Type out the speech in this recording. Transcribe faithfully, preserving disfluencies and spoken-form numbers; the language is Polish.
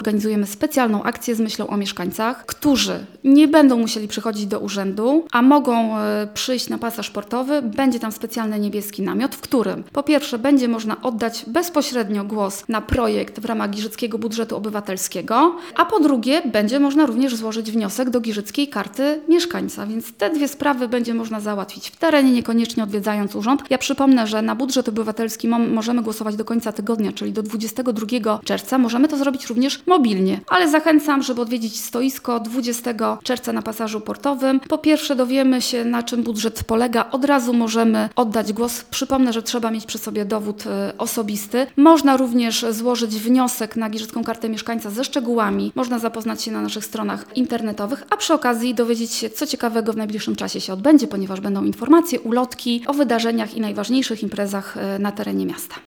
Organizujemy specjalną akcję z myślą o mieszkańcach, którzy nie będą musieli przychodzić do urzędu, a mogą e, przyjść na pasaż portowy. Będzie tam specjalny niebieski namiot, w którym po pierwsze będzie można oddać bezpośrednio głos na projekt w ramach Giżyckiego Budżetu Obywatelskiego, a po drugie będzie można również złożyć wniosek do Giżyckiej Karty Mieszkańca, więc te dwie sprawy będzie można załatwić w terenie, niekoniecznie odwiedzając urząd. Ja przypomnę, że na budżet obywatelski możemy głosować do końca tygodnia, czyli do dwudziestego drugiego czerwca. Możemy to zrobić również mobilnie, ale zachęcam, żeby odwiedzić stoisko dwudziestego czerwca na pasażu portowym. Po pierwsze dowiemy się, na czym budżet polega. Od razu możemy oddać głos. Przypomnę, że trzeba mieć przy sobie dowód y, osobisty. Można również złożyć wniosek na Giżycką Kartę Mieszkańca ze szczegółami. Można zapoznać się na naszych stronach internetowych, a przy okazji dowiedzieć się, co ciekawego w najbliższym czasie się odbędzie, ponieważ będą informacje, ulotki o wydarzeniach i najważniejszych imprezach y, na terenie miasta.